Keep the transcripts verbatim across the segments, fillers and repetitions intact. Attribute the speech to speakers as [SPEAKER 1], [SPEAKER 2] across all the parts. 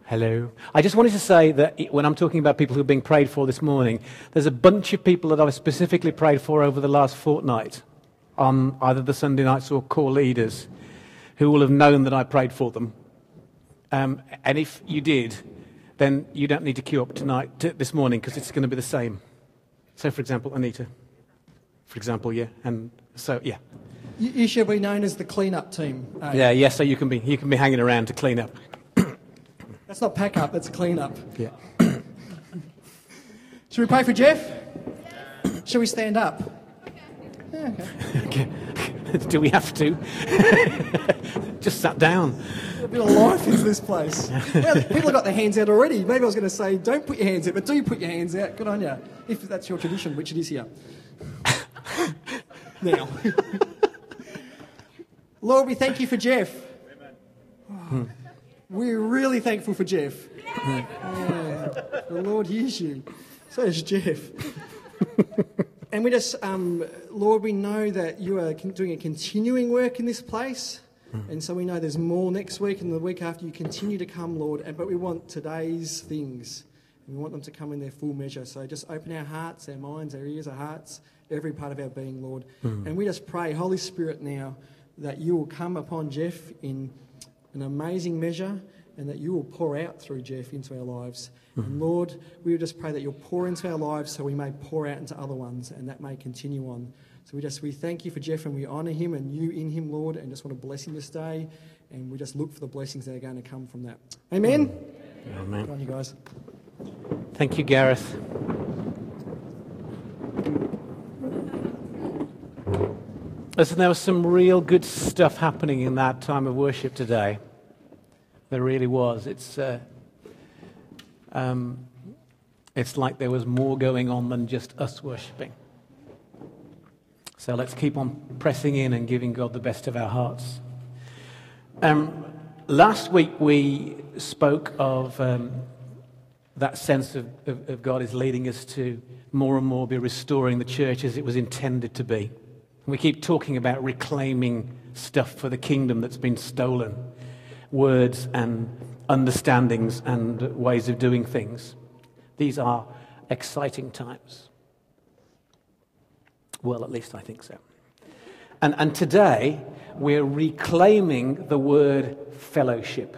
[SPEAKER 1] Hello. I just wanted to say that when I'm talking about people who are being prayed for this morning, there's a bunch of people that I've specifically prayed for over the last fortnight on either the Sunday nights or core leaders who will have known that I prayed for them. Um, and if you did, then you don't need to queue up tonight, t- this morning, because it's going to be the same. So, for example, Anita. For example, yeah. And so, yeah.
[SPEAKER 2] You, you should be known as the clean-up team. Eh?
[SPEAKER 1] Yeah, yeah, so you can be you can be hanging around to clean up.
[SPEAKER 2] That's not pack up, that's clean up.
[SPEAKER 1] Yeah.
[SPEAKER 2] Should we pray for Jeff? Shall we stand up? Yeah, okay.
[SPEAKER 1] Do we have to? Just sat down.
[SPEAKER 2] A bit of life into this place. Well, people have got their hands out already. Maybe I was going to say, don't put your hands out, but do put your hands out. Good on you. If that's your tradition, which it is here. Now. Lord, we thank you for Jeff. Oh, we're really thankful for Jeff. Yeah. Yeah. The Lord hears you. So does Jeff. And we just, um, Lord, we know that you are doing a continuing work in this place. Mm. And so we know there's more next week and the week after. You continue to come, Lord. And, but we want today's things. And we want them to come in their full measure. So just open our hearts, our minds, our ears, our hearts, every part of our being, Lord. Mm. And we just pray, Holy Spirit, now that you will come upon Jeff in an amazing measure and that you will pour out through Jeff into our lives. Mm. And Lord, we just pray that you'll pour into our lives so we may pour out into other ones and that may continue on. So we just we thank you for Jeff and we honour him and you in him, Lord, and just want to bless him this day. And we just look for the blessings that are going to come from that. Amen?
[SPEAKER 1] Mm. Amen.
[SPEAKER 2] Good on you guys.
[SPEAKER 1] Thank you, Gareth. Listen, there was some real good stuff happening in that time of worship today. There really was. It's uh, um, it's like there was more going on than just us worshipping. So let's keep on pressing in and giving God the best of our hearts. Um, last week we spoke of um, that sense of, of, of God is leading us to more and more be restoring the church as it was intended to be. We keep talking about reclaiming stuff for the kingdom that's been stolen. Words and understandings and ways of doing things. These are exciting times. Well, at least I think so. And, and today, we're reclaiming the word fellowship.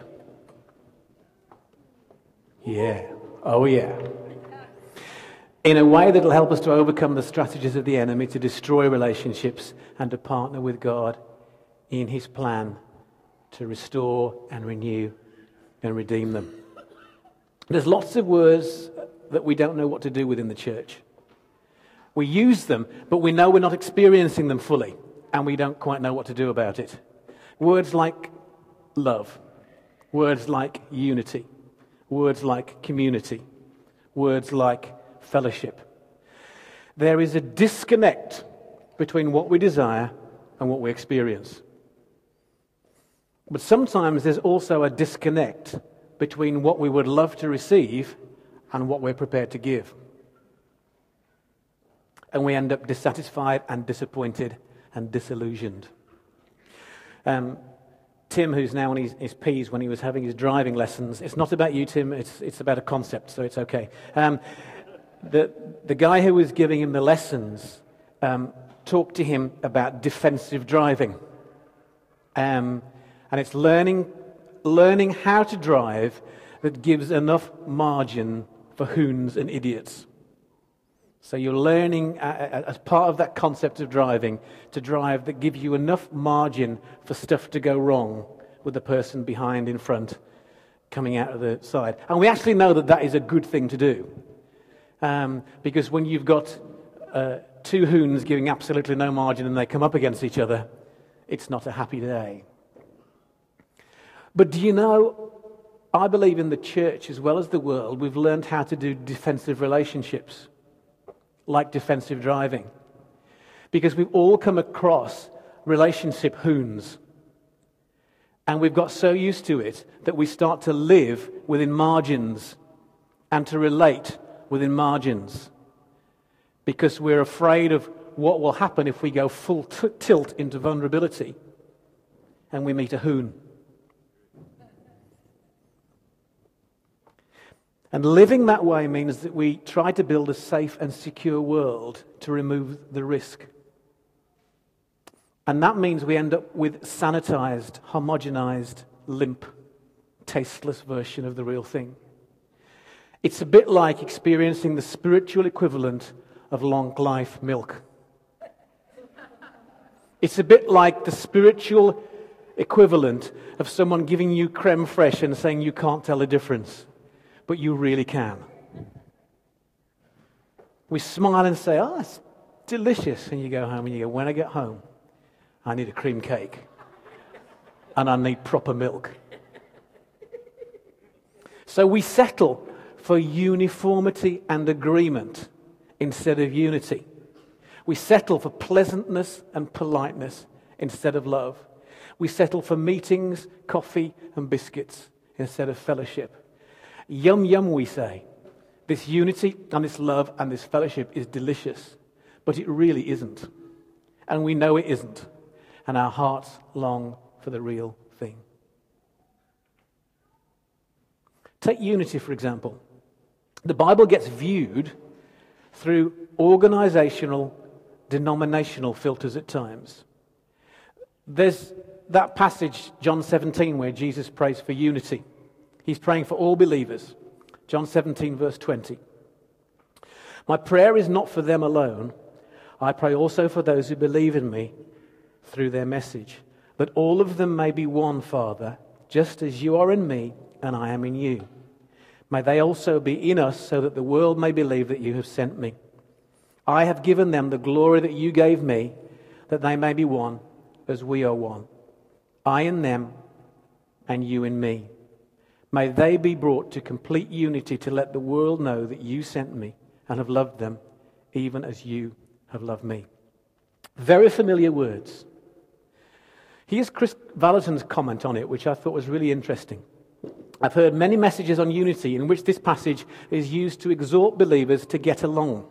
[SPEAKER 1] Yeah. Oh, yeah. In a way that will help us to overcome the strategies of the enemy, to destroy relationships, and to partner with God in his plan to restore and renew and redeem them. There's lots of words that we don't know what to do with in the church. We use them, but we know we're not experiencing them fully, and we don't quite know what to do about it. Words like love, words like unity, words like community, words like fellowship. There is a disconnect between what we desire and what we experience. But sometimes there's also a disconnect between what we would love to receive and what we're prepared to give. And we end up dissatisfied and disappointed and disillusioned. Um, Tim, who's now on his, his P's when he was having his driving lessons, it's not about you, Tim, it's, it's about a concept, so it's okay. Um, the, the guy who was giving him the lessons um, talked to him about defensive driving. Um, and it's learning, learning how to drive that gives enough margin for hoons and idiots. So you're learning, uh, as part of that concept of driving, to drive that gives you enough margin for stuff to go wrong with the person behind, in front, coming out of the side. And we actually know that that is a good thing to do. Um, because when you've got uh, two hoons giving absolutely no margin and they come up against each other, it's not a happy day. But do you know, I believe in the church as well as the world, we've learned how to do defensive relationships. Like defensive driving. Because we've all come across relationship hoons. And we've got so used to it that we start to live within margins and to relate within margins. Because we're afraid of what will happen if we go full t- tilt into vulnerability and we meet a hoon. And living that way means that we try to build a safe and secure world to remove the risk. And that means we end up with sanitized, homogenized, limp, tasteless version of the real thing. It's a bit like experiencing the spiritual equivalent of long life milk. It's a bit like the spiritual equivalent of someone giving you creme fraiche and saying you can't tell the difference, but you really can. We smile and say, oh, it's delicious. And you go home and you go, when I get home, I need a cream cake. And I need proper milk. So we settle for uniformity and agreement instead of unity. We settle for pleasantness and politeness instead of love. We settle for meetings, coffee and biscuits instead of fellowship. Yum, yum, we say. This unity and this love and this fellowship is delicious, but it really isn't. And we know it isn't. And our hearts long for the real thing. Take unity, for example. The Bible gets viewed through organizational, denominational filters at times. There's that passage, John seventeen, where Jesus prays for unity. He's praying for all believers. John seventeen, verse twenty. My prayer is not for them alone. I pray also for those who believe in me through their message, that all of them may be one, Father, just as you are in me and I am in you. May they also be in us, so that the world may believe that you have sent me. I have given them the glory that you gave me, that they may be one, as we are one. I in them, and you in me. May they be brought to complete unity to let the world know that you sent me and have loved them, even as you have loved me. Very familiar words. Here's Chris Valentin's comment on it, which I thought was really interesting. I've heard many messages on unity in which this passage is used to exhort believers to get along.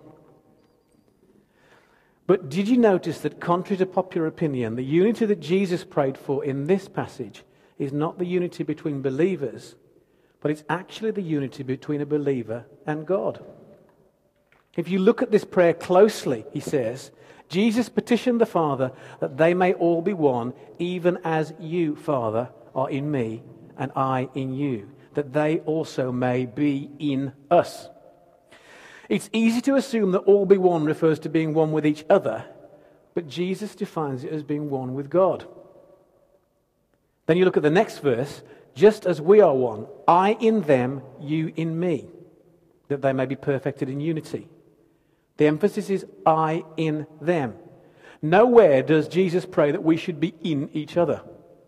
[SPEAKER 1] But did you notice that, contrary to popular opinion, the unity that Jesus prayed for in this passage is not the unity between believers, but it's actually the unity between a believer and God. If you look at this prayer closely, he says, Jesus petitioned the Father that they may all be one, even as you, Father, are in me and I in you, that they also may be in us. It's easy to assume that all be one refers to being one with each other, but Jesus defines it as being one with God. Then you look at the next verse, just as we are one, I in them, you in me, that they may be perfected in unity. The emphasis is I in them. Nowhere does Jesus pray that we should be in each other.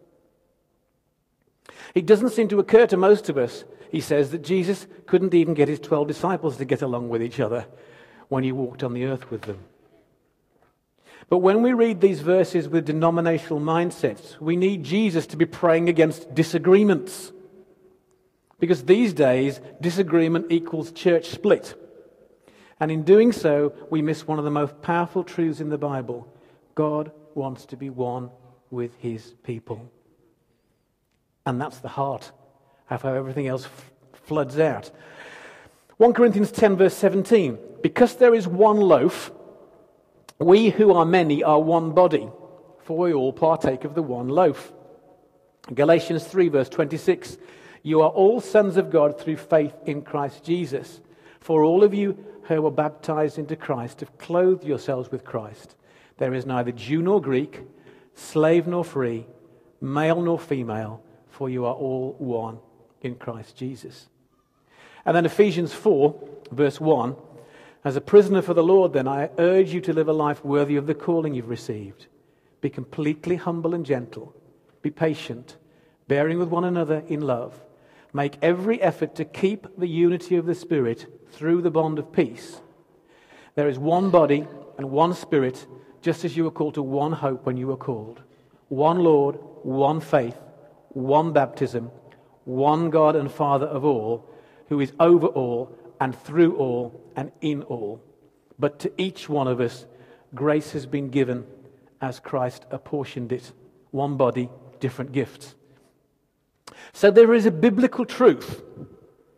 [SPEAKER 1] It doesn't seem to occur to most of us, he says, that Jesus couldn't even get his twelve disciples to get along with each other when he walked on the earth with them. But when we read these verses with denominational mindsets, we need Jesus to be praying against disagreements. Because these days, disagreement equals church split. And in doing so, we miss one of the most powerful truths in the Bible. God wants to be one with his people. And that's the heart of how everything else f- floods out. First Corinthians ten, verse seventeen. Because there is one loaf, we who are many are one body, for we all partake of the one loaf. Galatians three, verse twenty-six. You are all sons of God through faith in Christ Jesus. For all of you who were baptized into Christ have clothed yourselves with Christ. There is neither Jew nor Greek, slave nor free, male nor female, for you are all one in Christ Jesus. And then Ephesians four, verse one. As a prisoner for the Lord, then, I urge you to live a life worthy of the calling you've received. Be completely humble and gentle. Be patient, bearing with one another in love. Make every effort to keep the unity of the Spirit through the bond of peace. There is one body and one Spirit, just as you were called to one hope when you were called. One Lord, one faith, one baptism, one God and Father of all, who is over all and through all and in all. But to each one of us, grace has been given as Christ apportioned it. One body, different gifts. So there is a biblical truth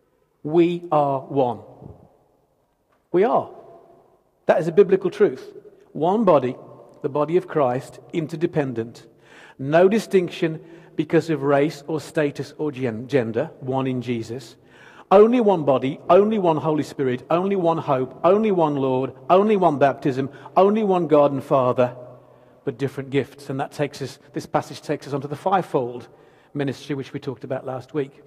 [SPEAKER 1] We are one. We are. That is a biblical truth. One body, the body of Christ, interdependent. No distinction because of race or status or gen- gender, one in Jesus. Only one body, only one Holy Spirit, only one hope, only one Lord, only one baptism, only one God and Father, but different gifts. And that takes us, this passage takes us onto the fivefold ministry, which we talked about last week.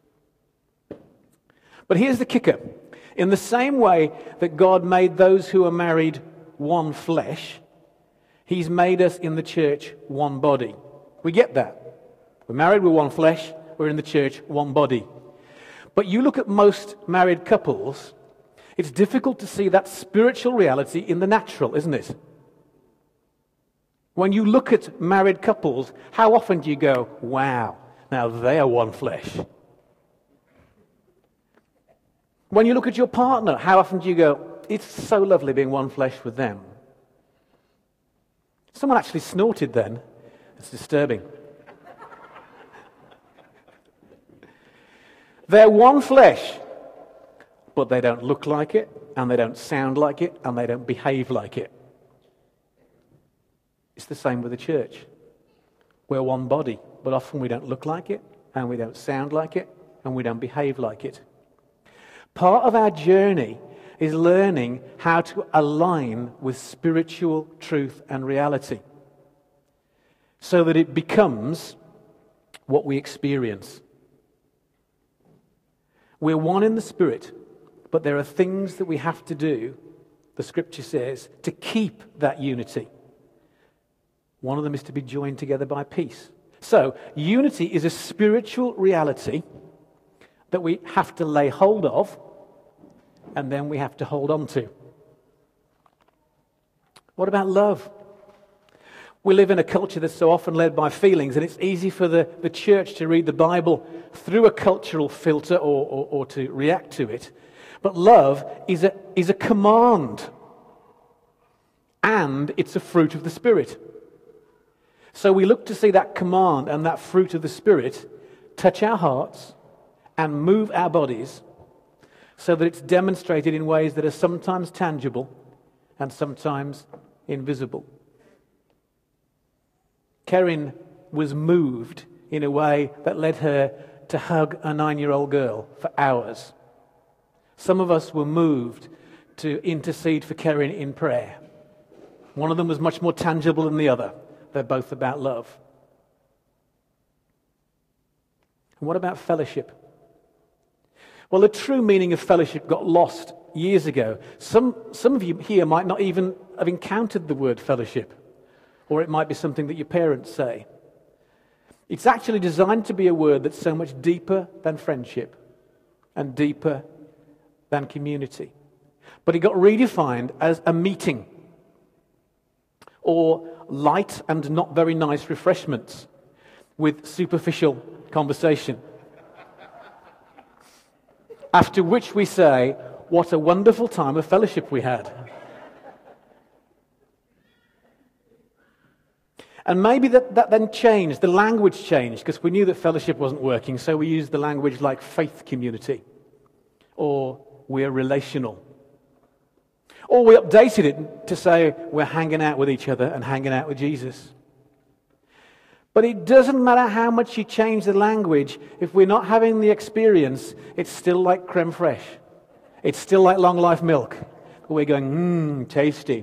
[SPEAKER 1] But here's the kicker. In the same way that God made those who are married one flesh, He's made us in the church one body. We get that. We're married, we're one flesh, we're in the church one body. But you look at most married couples, it's difficult to see that spiritual reality in the natural, isn't it? When you look at married couples, how often do you go, wow, now they are one flesh? When you look at your partner, how often do you go, it's so lovely being one flesh with them? Someone actually snorted then. It's disturbing. They're one flesh, but they don't look like it, and they don't sound like it, and they don't behave like it. It's the same with the church. We're one body, but often we don't look like it, and we don't sound like it, and we don't behave like it. Part of our journey is learning how to align with spiritual truth and reality so that it becomes what we experience. We're one in the Spirit, but there are things that we have to do, the Scripture says, to keep that unity. One of them is to be joined together by peace. So, unity is a spiritual reality that we have to lay hold of, and then we have to hold on to. What about love? We live in a culture that's so often led by feelings, and it's easy for the, the church to read the Bible through a cultural filter or, or, or to react to it. But love is a, is a command, and it's a fruit of the Spirit. So we look to see that command and that fruit of the Spirit touch our hearts and move our bodies so that it's demonstrated in ways that are sometimes tangible and sometimes invisible. Karen was moved in a way that led her to hug a nine-year-old girl for hours. Some of us were moved to intercede for Karen in prayer. One of them was much more tangible than the other. They're both about love. And what about fellowship? Well, the true meaning of fellowship got lost years ago. Some, some of you here might not even have encountered the word fellowship, or it might be something that your parents say. It's actually designed to be a word that's so much deeper than friendship and deeper than community. But it got redefined as a meeting or light and not very nice refreshments with superficial conversation. After which we say, what a wonderful time of fellowship we had. And maybe that, that then changed, the language changed, because we knew that fellowship wasn't working, so we used the language like faith community, or we're relational. Or we updated it to say we're hanging out with each other and hanging out with Jesus. But it doesn't matter how much you change the language, if we're not having the experience, it's still like creme fraiche. It's still like long life milk. We're going, mmm, tasty.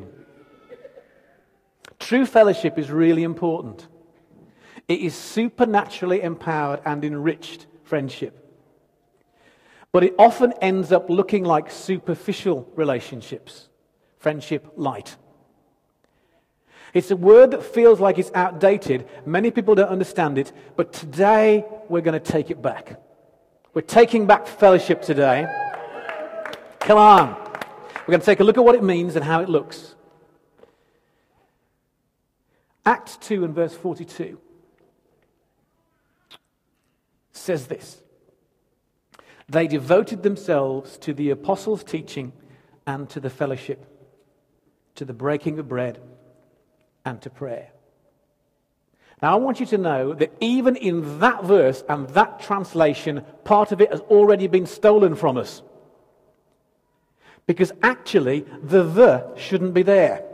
[SPEAKER 1] True fellowship is really important. It is supernaturally empowered and enriched friendship. But it often ends up looking like superficial relationships. Friendship light. It's a word that feels like it's outdated. Many people don't understand it, but today we're going to take it back. We're taking back fellowship today. Come on. We're going to take a look at what it means and how it looks. Acts two and verse forty-two says this. They devoted themselves to the apostles' teaching and to the fellowship, to the breaking of bread and to prayer. Now, I want you to know that even in that verse and that translation, part of it has already been stolen from us. Because actually, the the shouldn't be there.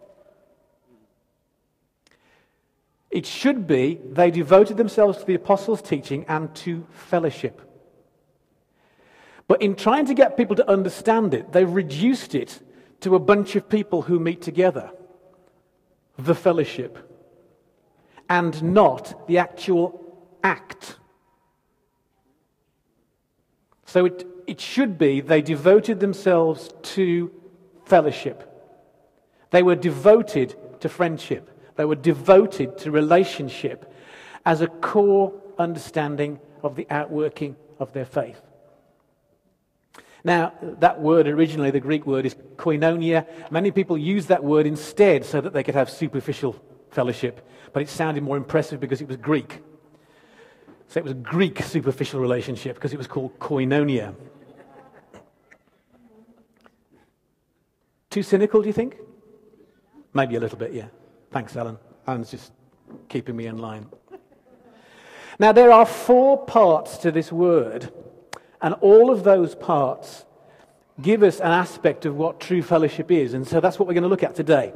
[SPEAKER 1] It should be, they devoted themselves to the apostles' teaching and to fellowship. But in trying to get people to understand it, they've reduced it to a bunch of people who meet together. The fellowship. And not the actual act. So it, it should be they devoted themselves to fellowship. They were devoted to friendship. They were devoted to relationship as a core understanding of the outworking of their faith. Now, that word originally, the Greek word, is koinonia. Many people use that word instead so that they could have superficial fellowship. But it sounded more impressive because it was Greek. So it was a Greek superficial relationship because it was called koinonia. Too cynical, do you think? Maybe a little bit, yeah. Thanks, Alan. Alan's just keeping me in line. Now, there are four parts to this word, and all of those parts give us an aspect of what true fellowship is, and so that's what we're going to look at today.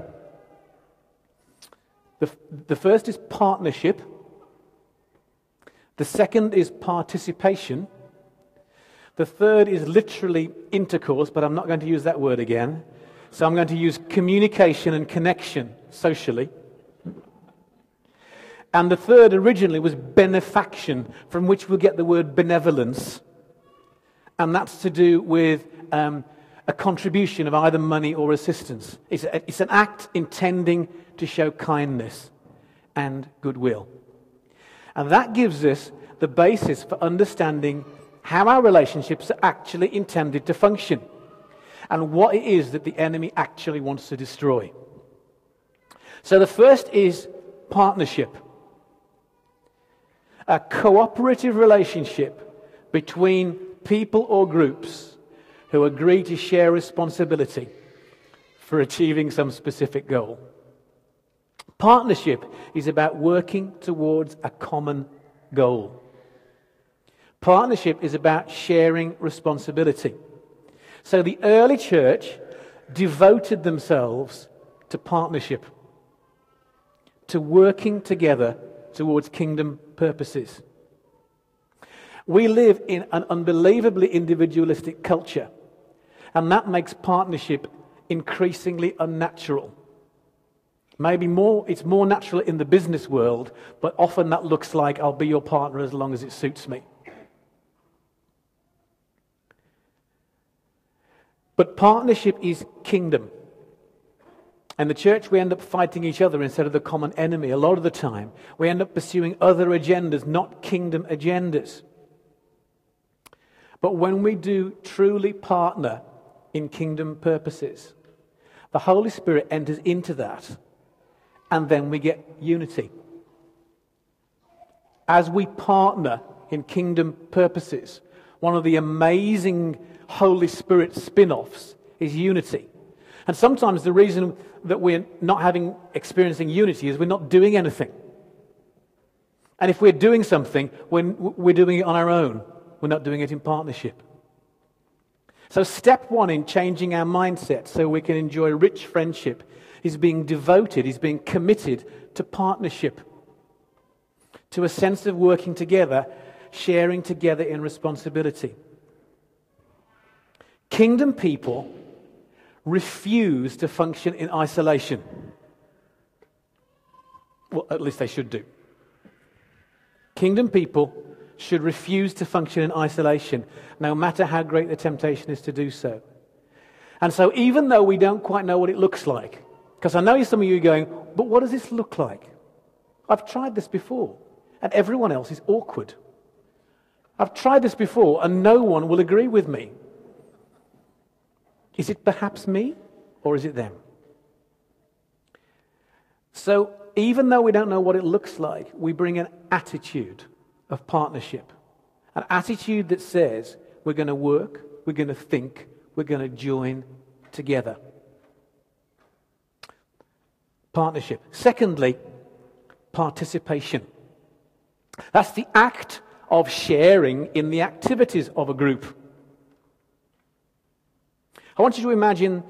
[SPEAKER 1] The, the first is partnership. The second is participation. The third is literally intercourse, but I'm not going to use that word again. So I'm going to use communication and connection socially. And the third originally was benefaction, from which we'll get the word benevolence. And that's to do with um, a contribution of either money or assistance. It's, a, it's an act intending to show kindness and goodwill. And that gives us the basis for understanding how our relationships are actually intended to function and what it is that the enemy actually wants to destroy. So the first is partnership. A cooperative relationship between people or groups who agree to share responsibility for achieving some specific goal. Partnership is about working towards a common goal. Partnership is about sharing responsibility. So the early church devoted themselves to partnership, to working together towards kingdom purposes. We live in an unbelievably individualistic culture, and that makes partnership increasingly unnatural. Maybe more, it's more natural in the business world, but often that looks like I'll be your partner as long as it suits me. But partnership is kingdom. And the church, we end up fighting each other instead of the common enemy. A lot of the time, we end up pursuing other agendas, not kingdom agendas. But when we do truly partner in kingdom purposes, the Holy Spirit enters into that, and then we get unity. As we partner in kingdom purposes, one of the amazing Holy Spirit spin-offs is unity. And sometimes the reason that we're not having experiencing unity is we're not doing anything. And if we're doing something, we're, we're doing it on our own. We're not doing it in partnership. So step one in changing our mindset so we can enjoy rich friendship is being devoted, is being committed to partnership, to a sense of working together, sharing together in responsibility. Kingdom people refuse to function in isolation. Well, at least they should do. Kingdom people should refuse to function in isolation, no matter how great the temptation is to do so. And so even though we don't quite know what it looks like, because I know some of you are going, but what does this look like? I've tried this before, and everyone else is awkward. I've tried this before, and no one will agree with me. Is it perhaps me, or is it them? So even though we don't know what it looks like, we bring an attitude of partnership. An attitude that says we're going to work, we're going to think, we're going to join together. Partnership. Secondly, participation. That's the act of sharing in the activities of a group. I want you to imagine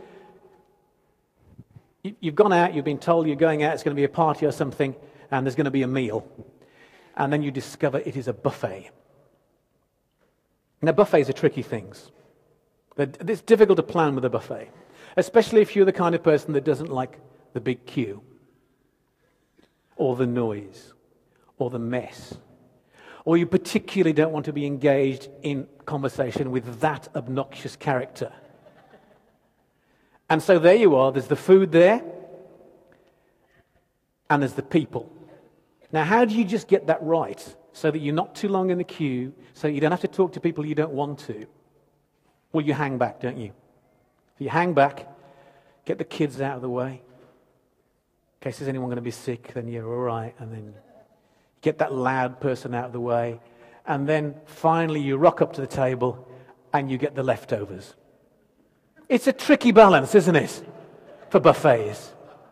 [SPEAKER 1] you've gone out, you've been told you're going out, it's going to be a party or something, and there's going to be a meal. And then you discover it is a buffet. Now, buffets are tricky things. It's difficult to plan with a buffet, especially if you're the kind of person that doesn't like the big queue, or the noise, or the mess, or you particularly don't want to be engaged in conversation with that obnoxious character. And so there you are, there's the food there, and there's the people. Now, how do you just get that right so that you're not too long in the queue, so you don't have to talk to people you don't want to? Well, you hang back, don't you? You hang back, get the kids out of the way. In case there's anyone going to be sick, then you're all right. And then get that loud person out of the way. And then finally you rock up to the table and you get the leftovers. It's a tricky balance, isn't it, for buffets?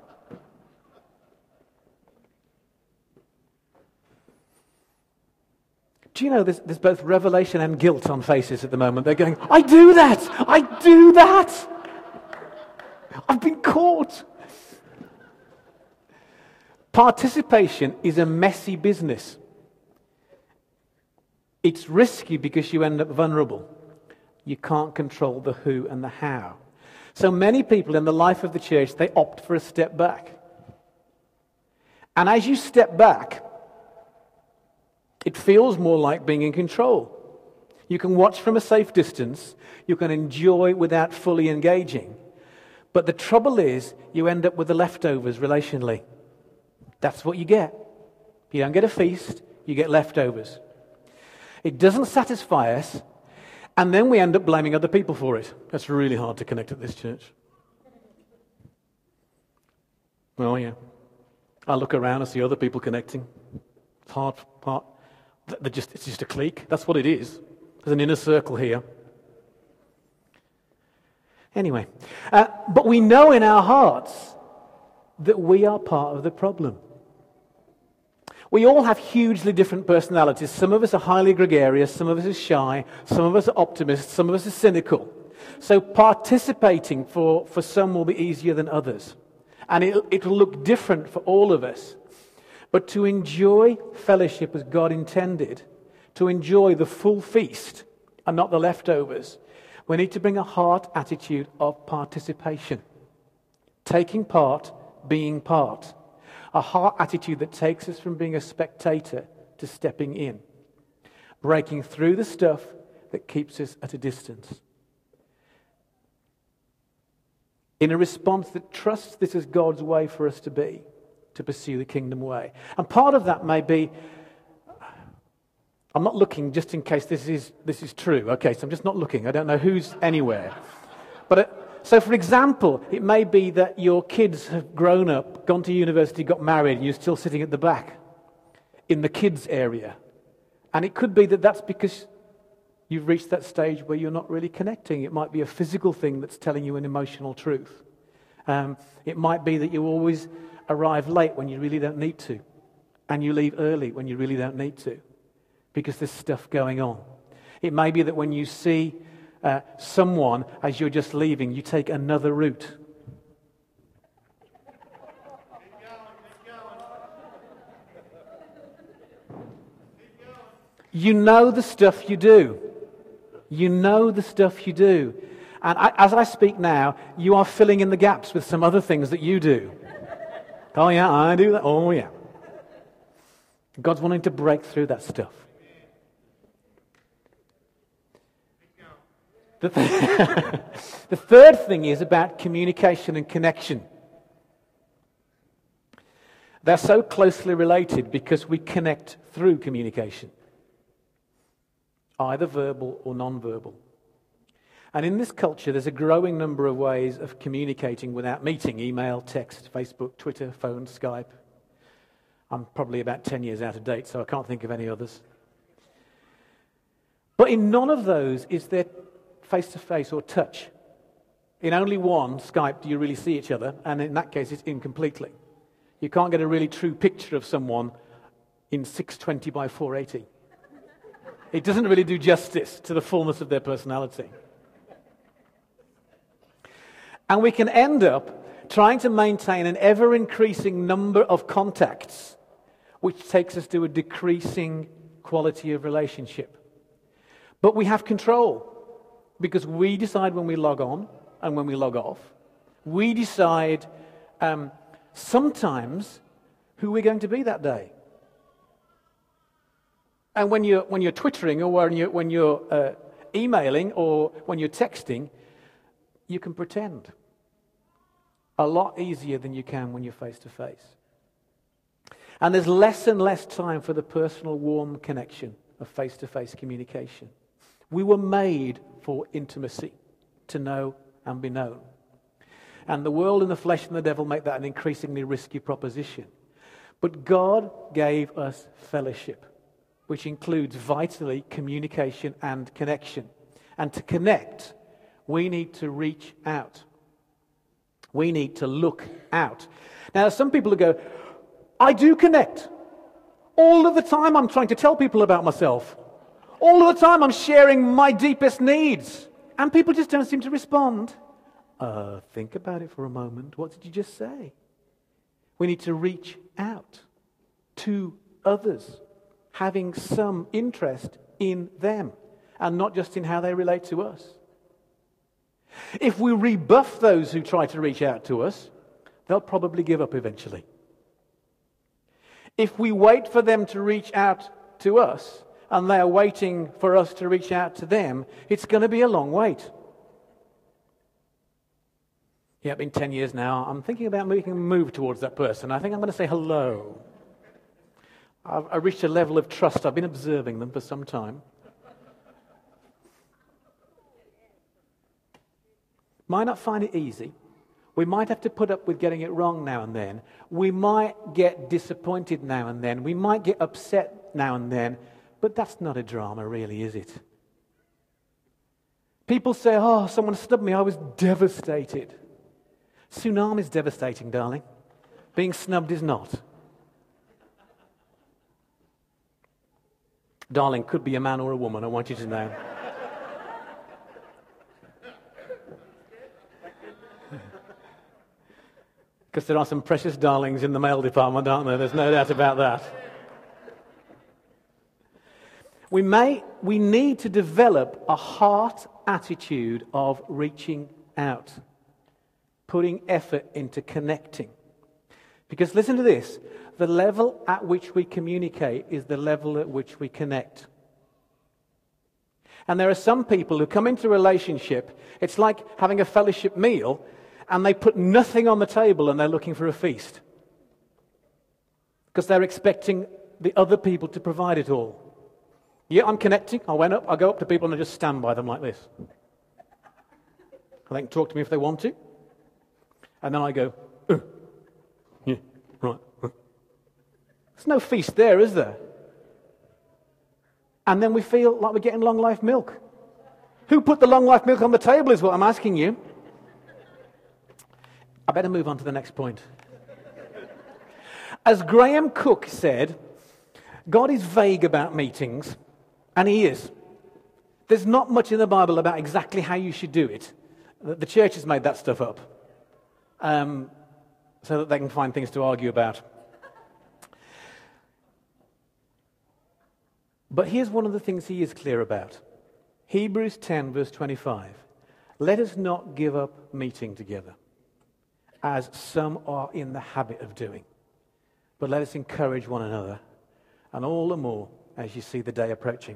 [SPEAKER 1] Do you know there's, there's both revelation and guilt on faces at the moment? They're going, I do that! I do that! I've been caught! Participation is a messy business. It's risky because you end up vulnerable. You can't control the who and the how. So many people in the life of the church, they opt for a step back. And as you step back, it feels more like being in control. You can watch from a safe distance. You can enjoy without fully engaging. But the trouble is, you end up with the leftovers relationally. That's what you get. You don't get a feast, you get leftovers. It doesn't satisfy us, and then we end up blaming other people for it. That's really hard to connect at this church. Oh yeah. I look around and see other people connecting. It's hard part. They're just, it's just a clique. That's what it is. There's an inner circle here. Anyway, uh, but we know in our hearts that we are part of the problem. We all have hugely different personalities. Some of us are highly gregarious, some of us are shy, some of us are optimists, some of us are cynical. So participating for, for some will be easier than others. And it, it will look different for all of us. But to enjoy fellowship as God intended, to enjoy the full feast and not the leftovers, we need to bring a heart attitude of participation. Taking part, being part. A heart attitude that takes us from being a spectator to stepping in. Breaking through the stuff that keeps us at a distance. In a response that trusts this is God's way for us to be. To pursue the kingdom way. And part of that may be, I'm not looking just in case this is this is true. Okay, so I'm just not looking. I don't know who's anywhere. But it, so for example, it may be that your kids have grown up, gone to university, got married, and you're still sitting at the back in the kids area. And it could be that that's because you've reached that stage where you're not really connecting. It might be a physical thing that's telling you an emotional truth. Um, it might be that you always arrive late when you really don't need to, and you leave early when you really don't need to, because there's stuff going on. It may be that when you see uh, someone as you're just leaving, you take another route. You know the stuff you do. You know the stuff you do. And I, as I speak now, you are filling in the gaps with some other things that you do. Oh yeah, I do that. Oh yeah. God's wanting to break through that stuff. The, th- the third thing is about communication and connection. They're so closely related because we connect through communication. Either verbal or non-verbal. And in this culture, there's a growing number of ways of communicating without meeting. Email, text, Facebook, Twitter, phone, Skype. I'm probably about ten years out of date, so I can't think of any others. But in none of those is there face-to-face or touch. In only one, Skype, do you really see each other, and in that case, it's incompletely. You can't get a really true picture of someone in six twenty by four eighty. It doesn't really do justice to the fullness of their personality. And we can end up trying to maintain an ever-increasing number of contacts, which takes us to a decreasing quality of relationship. But we have control, because we decide when we log on and when we log off. We decide um, sometimes who we're going to be that day. And when you're, when you're twittering, or when you're, when you're uh, emailing, or when you're texting, you can pretend a lot easier than you can when you're face-to-face. And there's less and less time for the personal, warm connection of face-to-face communication. We were made for intimacy, to know and be known. And the world and the flesh and the devil make that an increasingly risky proposition. But God gave us fellowship, which includes vitally communication and connection. And to connect, we need to reach out. We need to look out. Now, some people who go, I do connect. All of the time I'm trying to tell people about myself. All of the time I'm sharing my deepest needs. And people just don't seem to respond. Uh, think about it for a moment. What did you just say? We need to reach out to others, having some interest in them, and not just in how they relate to us. If we rebuff those who try to reach out to us, they'll probably give up eventually. If we wait for them to reach out to us, and they are waiting for us to reach out to them, it's going to be a long wait. Yeah, it's been ten years now. I'm thinking about making a move towards that person. I think I'm going to say hello. I've, I've reached a level of trust. I've been observing them for some time. Might not find it easy. We might have to put up with getting it wrong now and then. We might get disappointed now and then. We might get upset now and then. But that's not a drama, really, is it? People say, oh, someone snubbed me. I was devastated. Tsunami is devastating, darling. Being snubbed is not. Darling could be a man or a woman, I want you to know. Because there are some precious darlings in the male department, aren't there? There's no doubt about that. We may, we need to develop a heart attitude of reaching out, putting effort into connecting. Because listen to this, the level at which we communicate is the level at which we connect. And there are some people who come into a relationship, it's like having a fellowship meal, and they put nothing on the table and they're looking for a feast. Because they're expecting the other people to provide it all. Yeah, I'm connecting. I went up, I go up to people and I just stand by them like this. They can talk to me if they want to. And then I go, uh, yeah, right. Uh. There's no feast there, is there? And then we feel like we're getting long life milk. Who put the long life milk on the table is what I'm asking you. I better move on to the next point. As Graham Cook said, God is vague about meetings, and he is. There's not much in the Bible about exactly how you should do it. The church has made that stuff up um, so that they can find things to argue about. But here's one of the things he is clear about. Hebrews ten, verse twenty-five. Let us not give up meeting together, as some are in the habit of doing, but let us encourage one another, and all the more as you see the day approaching.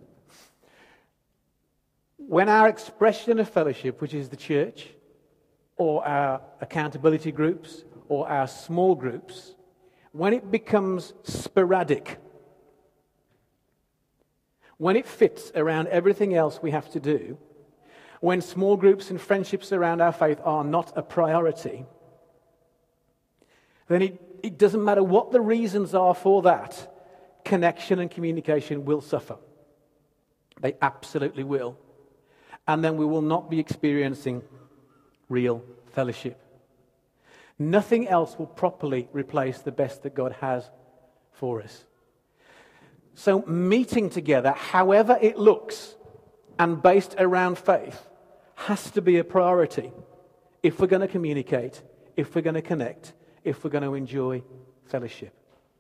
[SPEAKER 1] When our expression of fellowship, which is the church, or our accountability groups, or our small groups, when it becomes sporadic, when it fits around everything else we have to do, when small groups and friendships around our faith are not a priority, then it, it doesn't matter what the reasons are for that, connection and communication will suffer. They absolutely will. And then we will not be experiencing real fellowship. Nothing else will properly replace the best that God has for us. So meeting together, however it looks, and based around faith, has to be a priority if we're going to communicate, if we're going to connect, if we're going to enjoy fellowship.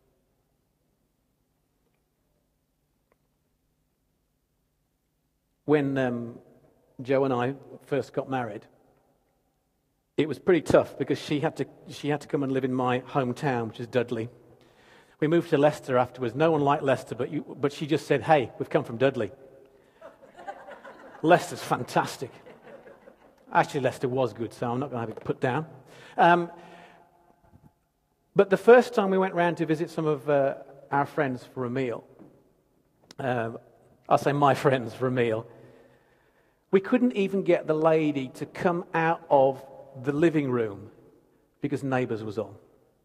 [SPEAKER 1] When um, Joe and I first got married, it was pretty tough because she had to she had to come and live in my hometown, which is Dudley. We moved to Leicester afterwards. No one liked Leicester, but you, but she just said, "Hey, we've come from Dudley." Leicester's fantastic. Actually, Leicester was good, so I'm not going to have it put down. Um, but the first time we went round to visit some of uh, our friends for a meal, uh, I'll say my friends for a meal, we couldn't even get the lady to come out of the living room because Neighbours was on.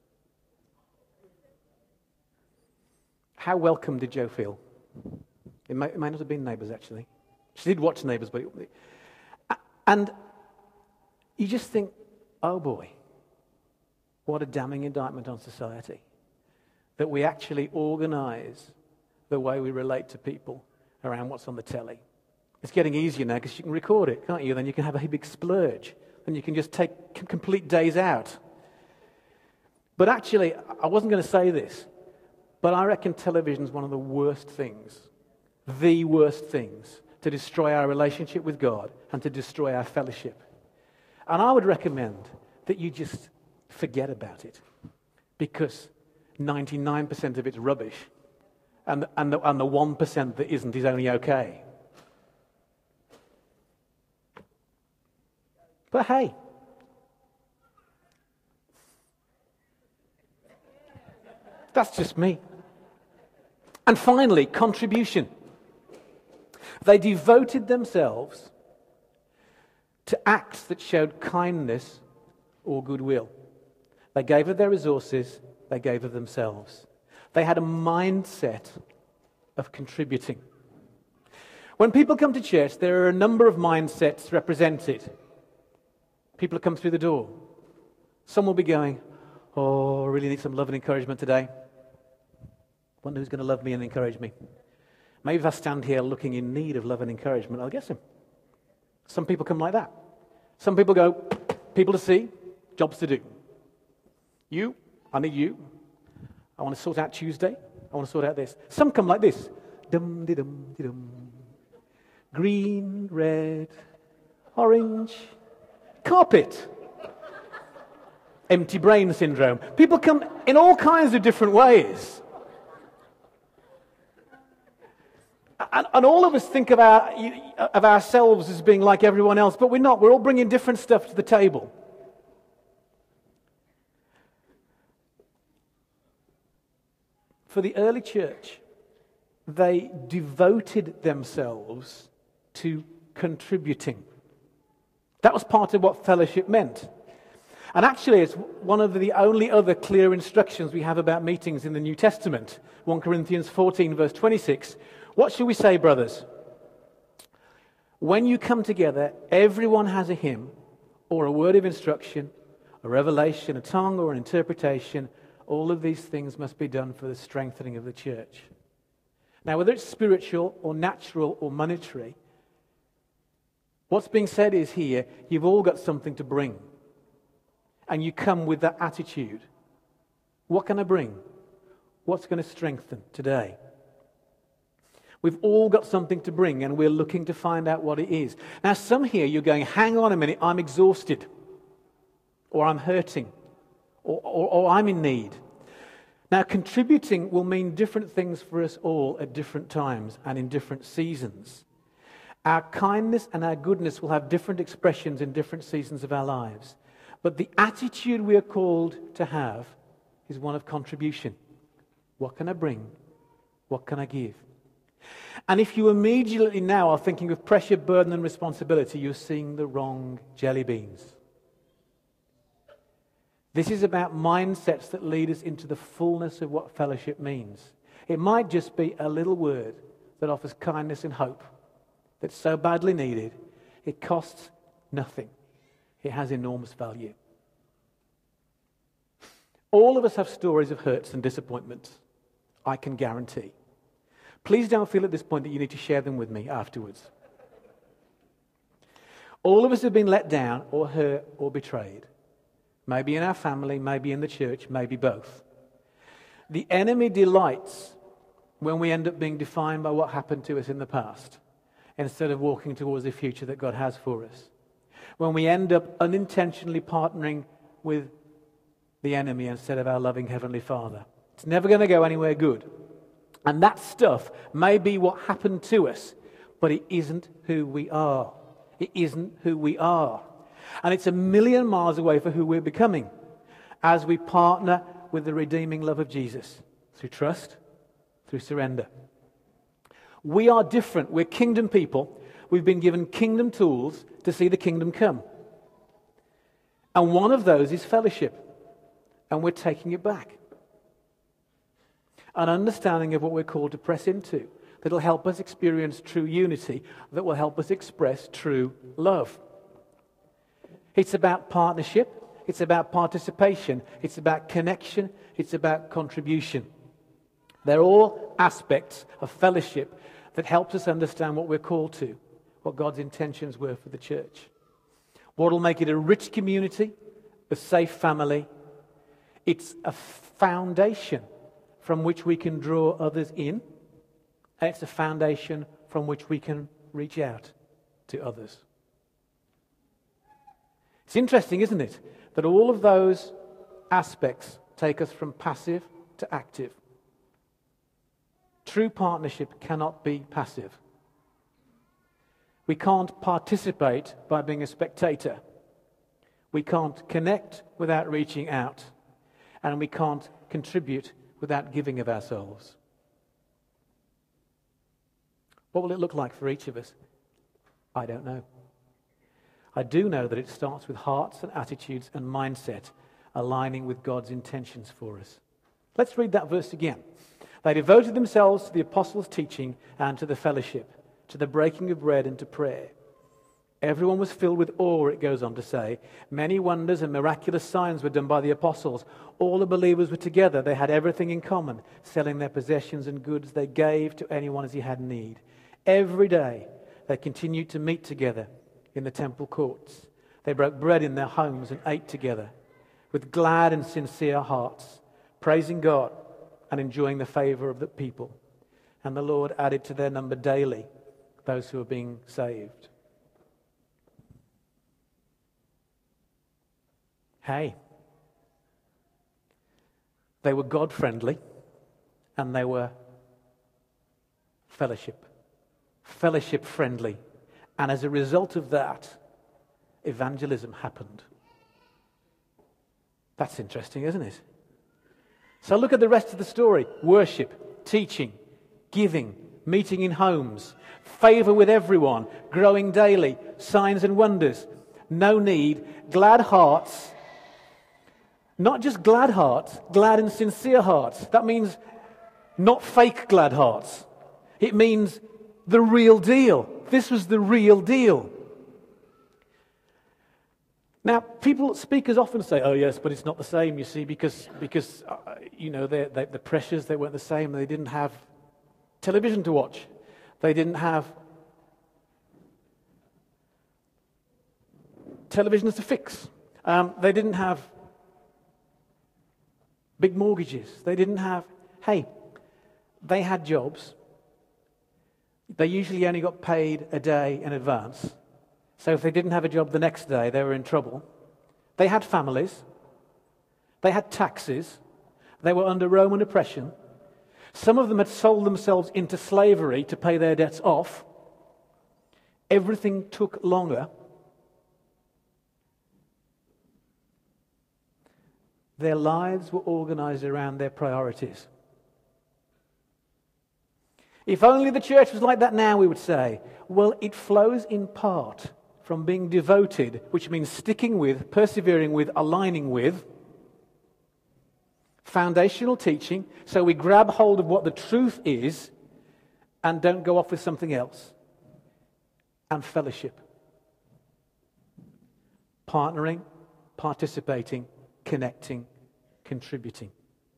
[SPEAKER 1] How welcome did Joe feel? It may, it may not have been Neighbours, actually. She did watch Neighbours, but... It, and you just think, oh boy, what a damning indictment on society. That we actually organise the way we relate to people around what's on the telly. It's getting easier now because you can record it, can't you? Then you can have a big splurge. Then you can just take c- complete days out. But actually, I wasn't going to say this, but I reckon television is one of the worst things, the worst things, to destroy our relationship with God and to destroy our fellowship. And I would recommend that you just forget about it, because ninety-nine percent of it's rubbish, and the, and the, and the one percent that isn't is only okay. But hey, that's just me. And finally, contribution. They devoted themselves to acts that showed kindness or goodwill. They gave of their resources, they gave of themselves. They had a mindset of contributing. When people come to church, there are a number of mindsets represented. People come through the door. Some will be going, oh, I really need some love and encouragement today. Wonder who's going to love me and encourage me. Maybe if I stand here looking in need of love and encouragement, I'll get him. Some people come like that. Some people go, people to see, jobs to do. You, I need you. I want to sort out Tuesday. I want to sort out this. Some come like this. Dum, de, dum, de, dum. Green, red, orange, carpet. Empty brain syndrome. People come in all kinds of different ways. And, and all of us think of, our, of ourselves as being like everyone else, but we're not. We're all bringing different stuff to the table. For the early church, they devoted themselves to contributing. That was part of what fellowship meant. And actually, it's one of the only other clear instructions we have about meetings in the New Testament. First Corinthians fourteen, verse twenty-six. What shall we say, brothers? When you come together, everyone has a hymn or a word of instruction, a revelation, a tongue or an interpretation. All of these things must be done for the strengthening of the church. Now, whether it's spiritual or natural or monetary, what's being said is here, you've all got something to bring. And you come with that attitude. What can I bring? What's going to strengthen today? We've all got something to bring, and we're looking to find out what it is. Now, some here, you're going, hang on a minute, I'm exhausted, or I'm hurting, or, or, or I'm in need. Now, contributing will mean different things for us all at different times and in different seasons. Our kindness and our goodness will have different expressions in different seasons of our lives. But the attitude we are called to have is one of contribution. What can I bring? What can I give? And if you immediately now are thinking of pressure, burden and responsibility, you're seeing the wrong jelly beans. This is about mindsets that lead us into the fullness of what fellowship means. It might just be a little word that offers kindness and hope that's so badly needed. It costs nothing. It has enormous value. All of us have stories of hurts and disappointments, I can guarantee. Please don't feel at this point that you need to share them with me afterwards. All of us have been let down or hurt or betrayed. Maybe in our family, maybe in the church, maybe both. The enemy delights when we end up being defined by what happened to us in the past, instead of walking towards the future that God has for us. When we end up unintentionally partnering with the enemy instead of our loving Heavenly Father. It's never going to go anywhere good. And that stuff may be what happened to us, but it isn't who we are. It isn't who we are. And it's a million miles away for who we're becoming as we partner with the redeeming love of Jesus through trust, through surrender. We are different. We're kingdom people. We've been given kingdom tools to see the kingdom come. And one of those is fellowship. And we're taking it back. An understanding of what we're called to press into that will help us experience true unity, that will help us express true love. It's about partnership. It's about participation. It's about connection. It's about contribution. They're all aspects of fellowship that helps us understand what we're called to, what God's intentions were for the church. What will make it a rich community, a safe family. It's a foundation from which we can draw others in, and it's a foundation from which we can reach out to others. It's interesting, isn't it, that all of those aspects take us from passive to active. True partnership cannot be passive. We can't participate by being a spectator. We can't connect without reaching out. And we can't contribute without giving of ourselves. What will it look like for each of us? I don't know. I do know that it starts with hearts and attitudes and mindset aligning with God's intentions for us. Let's read that verse again. They devoted themselves to the apostles' teaching and to the fellowship, to the breaking of bread and to prayer. Everyone was filled with awe, it goes on to say. Many wonders and miraculous signs were done by the apostles. All the believers were together. They had everything in common. Selling their possessions and goods, they gave to anyone as he had need. Every day, they continued to meet together in the temple courts. They broke bread in their homes and ate together with glad and sincere hearts, praising God and enjoying the favor of the people. And the Lord added to their number daily those who were being saved. Hey, they were God-friendly and they were fellowship, fellowship-friendly. And as a result of that, evangelism happened. That's interesting, isn't it? So look at the rest of the story. Worship, teaching, giving, meeting in homes, favor with everyone, growing daily, signs and wonders, no need, glad hearts. Not just glad hearts, glad and sincere hearts. That means not fake glad hearts. It means the real deal. This was the real deal. Now, people, speakers often say, oh yes, but it's not the same, you see, because, because uh, you know, they, they, the pressures, they weren't the same. They didn't have television to watch. They didn't have televisions to fix. Um, they didn't have big mortgages. They didn't have, hey, they had jobs. They usually only got paid a day in advance. So if they didn't have a job the next day, they were in trouble. They had families. They had taxes. They were under Roman oppression. Some of them had sold themselves into slavery to pay their debts off. Everything took longer. Their lives were organized around their priorities. If only the church was like that now, we would say. Well, it flows in part from being devoted, which means sticking with, persevering with, aligning with foundational teaching, so we grab hold of what the truth is and don't go off with something else. And fellowship. Partnering, participating, connecting, contributing.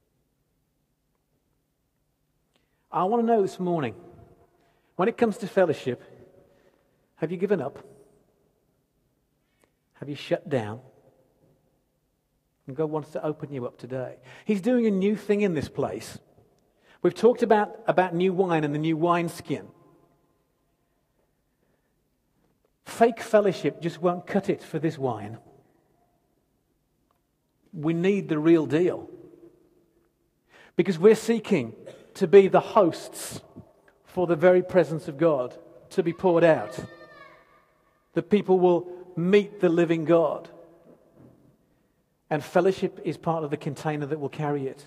[SPEAKER 1] I want to know this morning, when it comes to fellowship, have you given up? Have you shut down? And God wants to open you up today. He's doing a new thing in this place. We've talked about, about new wine and the new wineskin. Fake fellowship just won't cut it for this wine. We need the real deal. Because we're seeking to be the hosts for the very presence of God to be poured out. That people will meet the living God. And fellowship is part of the container that will carry it.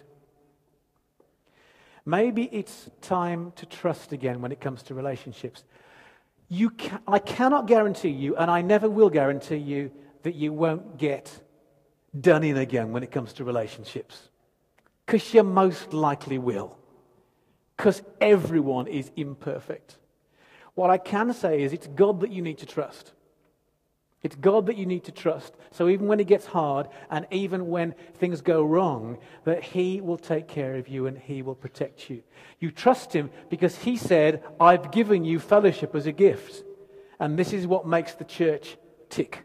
[SPEAKER 1] Maybe it's time to trust again when it comes to relationships. You can, I cannot guarantee you, and I never will guarantee you, that you won't get done in again when it comes to relationships. Because you most likely will. Because everyone is imperfect. What I can say is it's God that you need to trust. It's God that you need to trust. So even when it gets hard and even when things go wrong, that He will take care of you and He will protect you. You trust Him because He said, I've given you fellowship as a gift. And this is what makes the church tick.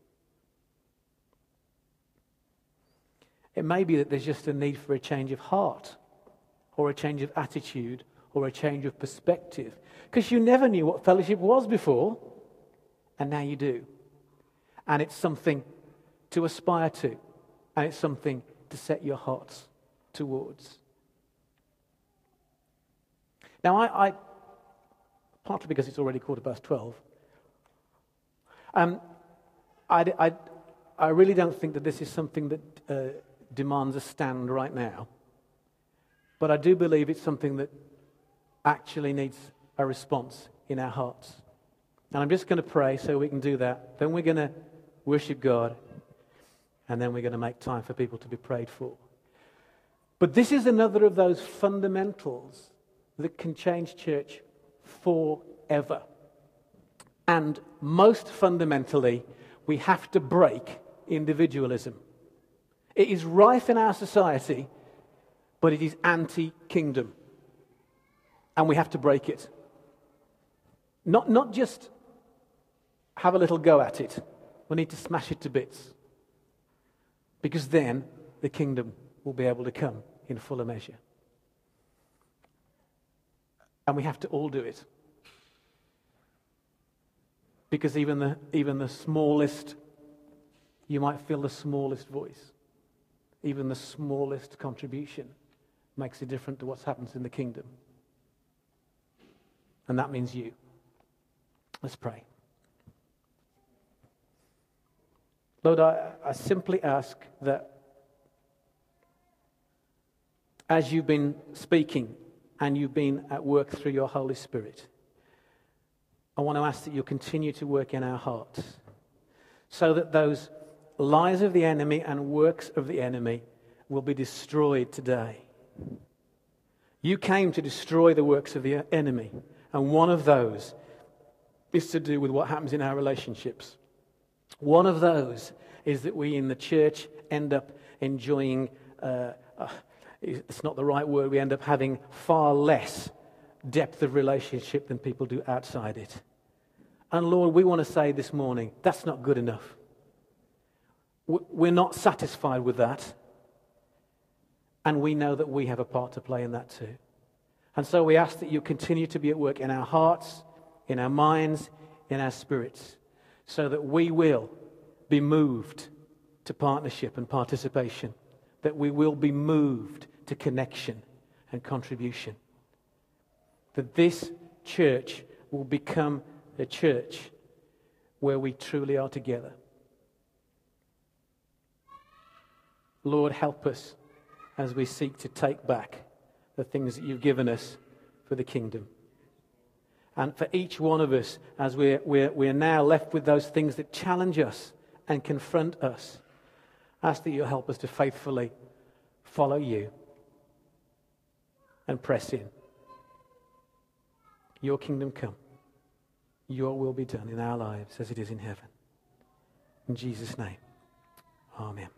[SPEAKER 1] It may be that there's just a need for a change of heart or a change of attitude or a change of perspective. Because you never knew what fellowship was before, and now you do. And it's something to aspire to. And it's something to set your hearts towards. Now, I, I partly because it's already quarter past twelve, um, I, I, I really don't think that this is something that uh, demands a stand right now. But I do believe it's something that actually needs a response in our hearts. And I'm just going to pray so we can do that. Then we're going to worship God, and then we're going to make time for people to be prayed for. But this is another of those fundamentals that can change church forever. And most fundamentally, we have to break individualism. It is rife in our society, but it is anti-kingdom. And we have to break it. Not, not just have a little go at it. We need to smash it to bits. Because then the kingdom will be able to come in fuller measure. And we have to all do it. Because even the, even the smallest, you might feel the smallest voice, even the smallest contribution makes a difference to what happens in the kingdom. And that means you. Let's pray. Lord, I, I simply ask that as you've been speaking and you've been at work through your Holy Spirit, I want to ask that you'll continue to work in our hearts so that those lies of the enemy and works of the enemy will be destroyed today. You came to destroy the works of the enemy, and one of those is to do with what happens in our relationships. One of those is that we in the church end up enjoying, uh, uh, it's not the right word, we end up having far less depth of relationship than people do outside it. And Lord, we want to say this morning, that's not good enough. We're not satisfied with that. And we know that we have a part to play in that too. And so we ask that you continue to be at work in our hearts, in our minds, in our spirits, so that we will be moved to partnership and participation, that we will be moved to connection and contribution, that this church will become a church where we truly are together. Lord, help us as we seek to take back the things that you've given us for the kingdom. And for each one of us, as we're, we're, we're now left with those things that challenge us and confront us, ask that you'll help us to faithfully follow you and press in. Your kingdom come. Your will be done in our lives as it is in heaven. In Jesus' name, amen.